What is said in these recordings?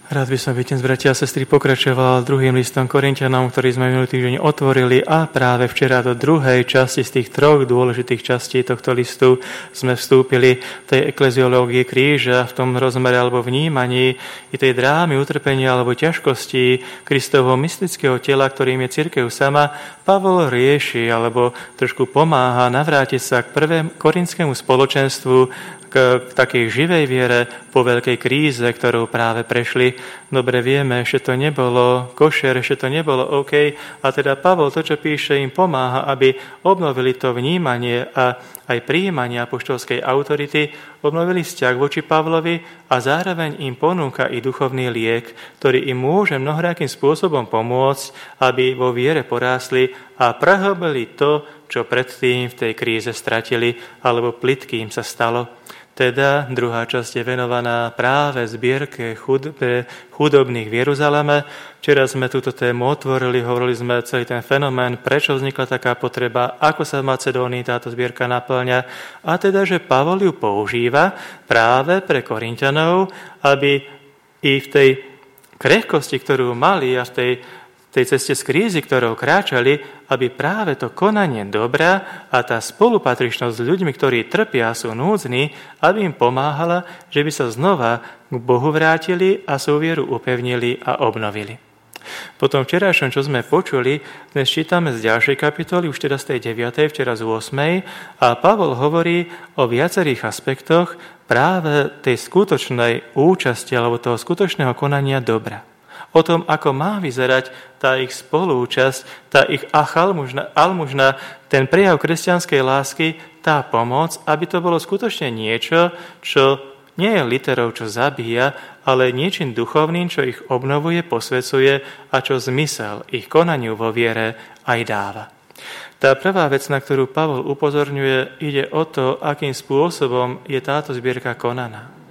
Rád by som dnes, bratia a sestry, pokračoval druhým listom Korinťanom, ktorý sme minulý týždeň otvorili a práve včera do druhej časti z tých troch dôležitých častí tohto listu sme vstúpili v tej ekleziológii kríža, v tom rozmere alebo vnímaní i tej drámy, utrpenia alebo ťažkosti Kristovho mystického tela, ktorým je cirkev sama. Pavol rieši alebo trošku pomáha navrátiť sa k prvému korintskému spoločenstvu, k takej živej viere po veľkej kríze, ktorú práve prešli. Dobre vieme, že to nebolo košer, že to nebolo OK. A teda Pavol to, čo píše, im pomáha, aby obnovili to vnímanie a aj prijímanie apoštolskej autority, obnovili vzťah voči Pavlovi a zároveň im ponúka i duchovný liek, ktorý im môže mnohorakým spôsobom pomôcť, aby vo viere porástli a prehlbili to, čo predtým v tej kríze stratili alebo plytkým sa stalo. Teda druhá časť je venovaná práve zbierke chudobných v Jeruzaleme. Včera sme túto tému otvorili, hovorili sme celý ten fenomén, prečo vznikla taká potreba, ako sa v Macedónii táto zbierka naplňa. A teda, že Pavol ju používa práve pre Korinťanov, aby i v tej krehkosti, ktorú mali a v tej ceste z krízy, ktorou kráčali, aby práve to konanie dobra a tá spolupatričnosť s ľuďmi, ktorí trpia a sú núdzni, aby im pomáhala, že by sa znova k Bohu vrátili a svoju vieru upevnili a obnovili. Potom včerajšom, čo sme počuli, dnes čítame z ďalšej kapitoly, už teda z tej 9., včera z 8. A Pavol hovorí o viacerých aspektoch práve tej skutočnej účasti alebo toho skutočného konania dobra. O tom, ako má vyzerať tá ich spolúčasť, tá ich almužna, ten prejav kresťanskej lásky, tá pomoc, aby to bolo skutočne niečo, čo nie je literou, čo zabíja, ale niečím duchovným, čo ich obnovuje, posvecuje a čo zmysel ich konaniu vo viere aj dáva. Tá prvá vec, na ktorú Pavol upozorňuje, ide o to, akým spôsobom je táto zbierka konaná.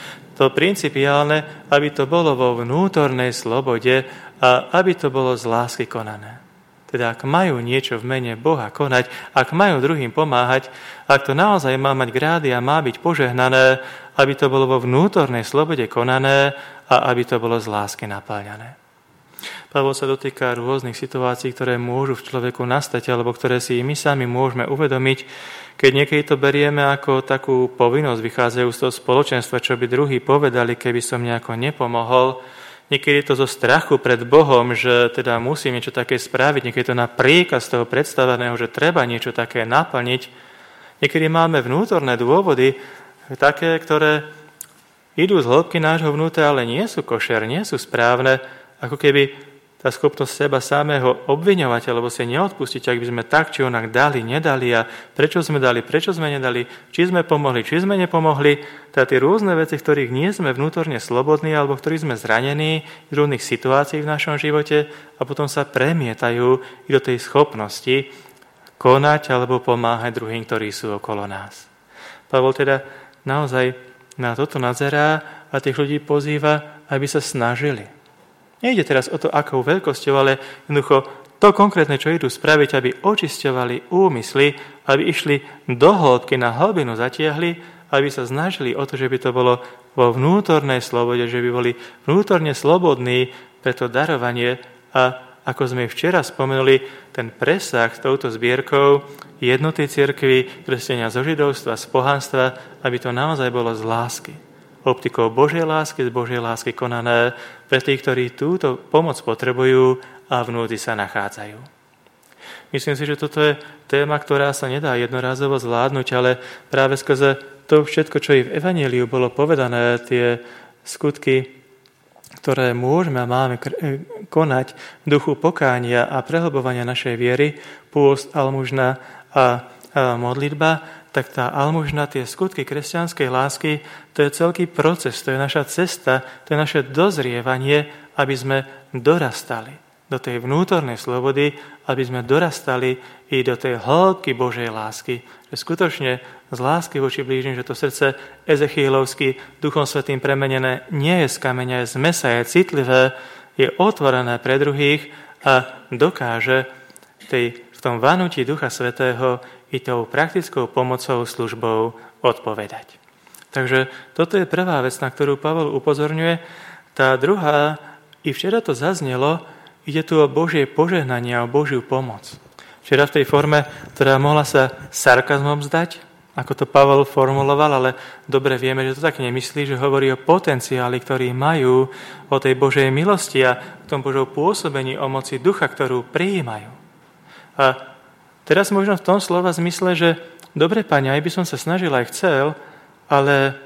To principiálne, aby to bolo vo vnútornej slobode a aby to bolo z lásky konané. Teda ak majú niečo v mene Boha konať, ak majú druhým pomáhať, ak to naozaj má mať grády a má byť požehnané, aby to bolo vo vnútornej slobode konané a aby to bolo z lásky napáľané. Pavol sa dotýka rôznych situácií, ktoré môžu v človeku nastať, alebo ktoré si my sami môžeme uvedomiť, keď niekedy to berieme ako takú povinnosť vychádzajú z toho spoločenstva, čo by druhí povedali, keby som nejako nepomohol. Niekedy je to zo strachu pred Bohom, že teda musím niečo také spraviť, niekedy je to na príkaz toho predstaveného, že treba niečo také naplniť. Niekedy máme vnútorné dôvody, také, ktoré idú z hĺbky nášho vnútra, ale nie sú košer, nie sú správne, ako keby tá schopnosť seba samého obviňovať alebo si neodpustiť, ak by sme tak či onak dali, nedali a prečo sme dali, prečo sme nedali, či sme pomohli, či sme nepomohli, teda tie rôzne veci, v ktorých nie sme vnútorne slobodní alebo v ktorých sme zranení v rôznych situácií v našom živote a potom sa premietajú i do tej schopnosti konať alebo pomáhať druhým, ktorí sú okolo nás. Pavol teda naozaj na toto nazerá a tých ľudí pozýva, aby sa snažili. Nejde teraz o to, akou veľkosťou, ale jednoducho to konkrétne, čo idú spraviť, aby očisťovali úmysly, aby išli do hĺbky, na hlbinu zatiahli, aby sa snažili o to, že by to bolo vo vnútornej slobode, že by boli vnútorne slobodní pre to darovanie a ako sme včera spomenuli, ten presah s touto zbierkou jednoty cirkvi, kresťania zo židovstva, z pohanstva, aby to naozaj bolo z lásky. Optikou Božej lásky, z Božej lásky konané pre tých, ktorí túto pomoc potrebujú a vnútri sa nachádzajú. Myslím si, že toto je téma, ktorá sa nedá jednorázovo zvládnuť, ale práve skrze to všetko, čo i v Evanjeliu bolo povedané, tie skutky, ktoré môžeme a máme konať v duchu pokánia a prehlbovania našej viery, pôst, almužna a modlitba, tak tá almužna, tie skutky kresťanskej lásky, to je celý proces, to je naša cesta, to je naše dozrievanie, aby sme dorastali do tej vnútornej slobody, aby sme dorastali i do tej hĺbky Božej lásky. Že skutočne z lásky voči blížnym, že to srdce Ezechielovsky, Duchom Svätým premenené, nie je z kameňa, je z mesa, je citlivé, je otvorené pre druhých a dokáže v tom vanutí Ducha Svätého i tou praktickou pomocou, službou odpovedať. Takže toto je prvá vec, na ktorú Pavol upozorňuje. tá druhá, i včera to zaznelo, ide tu o Božie požehnanie, o Božiu pomoc. Včera v tej forme, ktorá mohla sa sarkazmom zdať, ako to Pavol formuloval, ale dobre vieme, že to tak nemyslí, že hovorí o potenciáli, ktorý majú, o tej Božej milosti a tom Božom pôsobení, o moci ducha, ktorú prijímajú. A teraz možno v tom slova zmysle, že dobre, Pane, aj by som sa snažil aj chcel, ale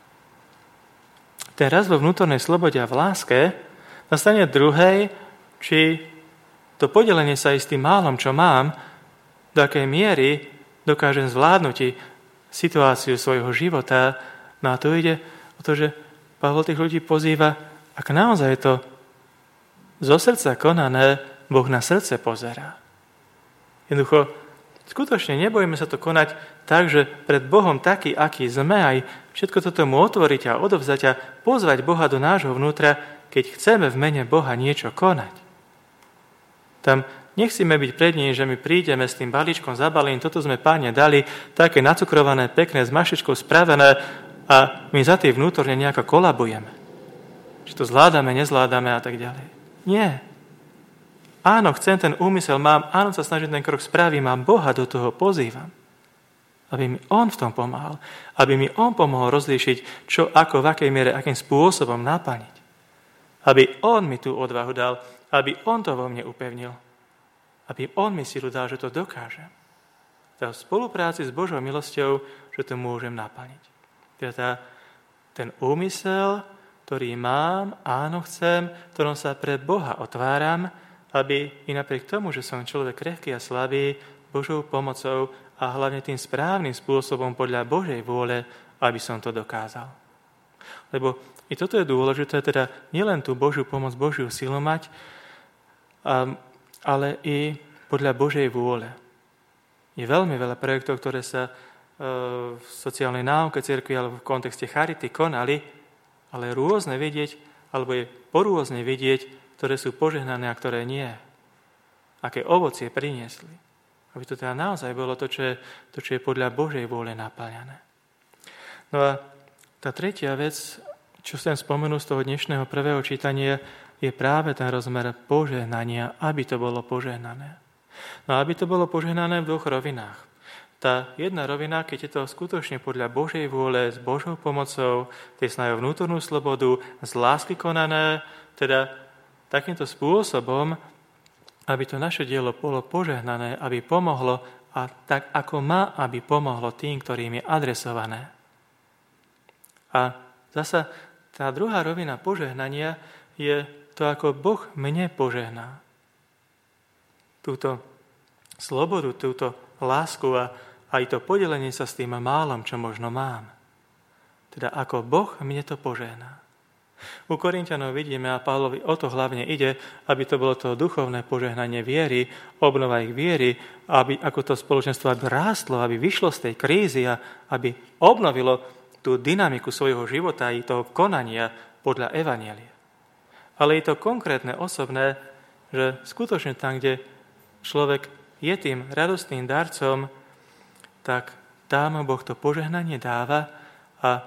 ten raz vo vnútornej slobode a v láske nastane druhej, či to podelenie sa aj s tým málom, čo mám, do akej miery dokážem zvládnuť situáciu svojho života. No a tu ide o to, že Pavol tých ľudí pozýva, ak naozaj je to zo srdca konané, Boh na srdce pozerá. Jednoducho, skutočne nebojme sa to konať tak, že pred Bohom taký, aký sme, aj všetko toto mu otvoriť a odovzdať a pozvať Boha do nášho vnútra, keď chceme v mene Boha niečo konať. Tam nechceme byť pred ním, že my prídeme s tým balíčkom zabalením, toto sme Páne dali, také nacukrované, pekné, s mašičkou spravené a my za tým vnútorne nejako kolabujeme. Či to zvládame, nezvládame a tak ďalej. Nie. Áno, chcem ten úmysel, mám, áno, sa snažím ten krok spraviť, mám Boha, do toho pozývam. Aby mi On v tom pomáhal. Aby mi On pomohol rozlíšiť, čo, ako, v akej miere, akým spôsobom naplniť. Aby On mi tú odvahu dal, aby On to vo mne upevnil. Aby On mi silu dal, že to dokážem. V spolupráci s Božou milosťou, že to môžem naplniť. Teda ten úmysel, ktorý mám, áno, chcem, ktorom sa pre Boha otváram, aby i napriek tomu, že som človek krehký a slabý, Božou pomocou a hlavne tým správnym spôsobom podľa Božej vôle, aby som to dokázal. Lebo i toto je dôležité, teda nielen tú Božiu pomoc, Božiu silu mať, ale i podľa Božej vôle. Je veľmi veľa projektov, ktoré sa v sociálnej náuke cirkvi alebo v kontexte charity konali, ale rôzne vidieť, alebo je porôzne vidieť, ktoré sú požehnané a ktoré nie. Aké ovocie priniesli. Aby to teda naozaj bolo to, čo je podľa Božej vôle naplňané. No a tá tretia vec, čo chcem spomenúť z toho dnešného prvého čítania, je práve ten rozmer požehnania, aby to bolo požehnané. No aby to bolo požehnané v dvoch rovinách. Tá jedna rovina, keď je to skutočne podľa Božej vôle, s Božou pomocou, tej snajú vnútornú slobodu, z lásky konané, teda takýmto spôsobom, aby to naše dielo bolo požehnané, aby pomohlo a tak, ako má, aby pomohlo tým, ktorým je adresované. A zasa tá druhá rovina požehnania je to, ako Boh mne požehná. Túto slobodu, túto lásku a aj to podelenie sa s tým málom, čo možno mám. Teda ako Boh mne to požehná. U Korinťanov vidíme, a Pavlovi o to hlavne ide, aby to bolo to duchovné požehnanie viery, obnova ich viery, aby ako to spoločenstvo rástlo, aby vyšlo z tej krízy a aby obnovilo tú dynamiku svojho života i toho konania podľa evanjelia. Ale je to konkrétne, osobné, že skutočne tam, kde človek je tým radostným darcom, tak tam Boh to požehnanie dáva a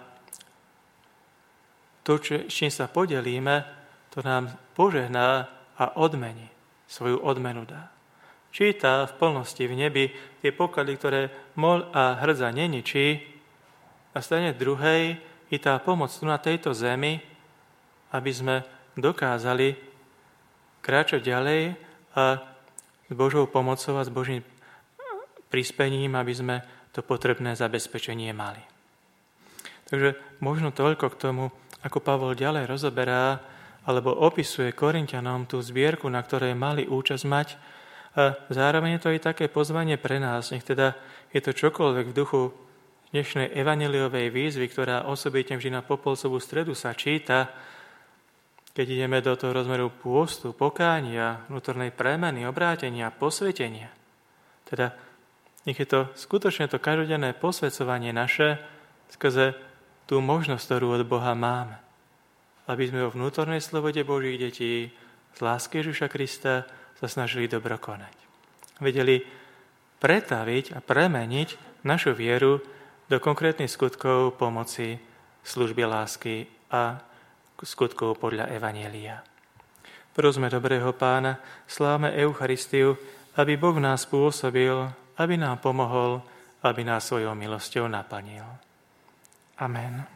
to, s čím sa podelíme, to nám požehná a odmení. Svoju odmenu dá. Číta v plnosti v nebi tie poklady, ktoré mol a hrdza neničí a stane druhej i tá pomoc tu na tejto zemi, aby sme dokázali kráčať ďalej a s Božou pomocou a s Božím prispením, aby sme to potrebné zabezpečenie mali. Takže možno toľko k tomu, ako Pavol ďalej rozoberá alebo opisuje Korinťanom tú zbierku, na ktorej mali účasť mať. A zároveň je to aj také pozvanie pre nás. Nech teda je to čokoľvek v duchu dnešnej evanjeliovej výzvy, ktorá osobitne vždy na Popolcovú stredu sa číta, keď ideme do toho rozmeru pôstu, pokánia, vnútornej premeny, obrátenia, posvetenia. Teda nech je to skutočne to každodenné posvedzovanie naše skrze tú možnosť, ktorú od Boha máme. Aby sme vo vnútornej slobode Božích detí z lásky Ježiša Krista sa snažili dobro konať. Vedeli pretaviť a premeniť našu vieru do konkrétnych skutkov pomoci, služby lásky a skutkov podľa Evanjelia. Prosme dobrého Pána, slávme Eucharistiu, aby Boh v nás pôsobil, aby nám pomohol, aby nás svojou milosťou naplnil. Amen.